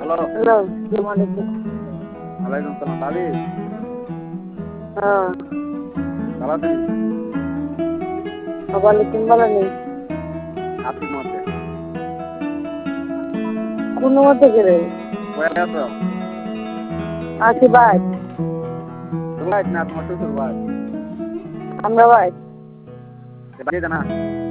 Hello. Hello, আসসালামু আলাইকুম। ওয়ালাইকুম সালাম। ভাবি হ্যাঁ, ভালো আছেন? ওয়ালাইকুম ভালো নেই। আর্থিক মধ্যে কোন মধ্যে গেলে? কয়ে আছো? আছি ভাই, তোর ভাই না তোমার শ্বশুর ভাই? আমরা ভাই। বাড়িতে না?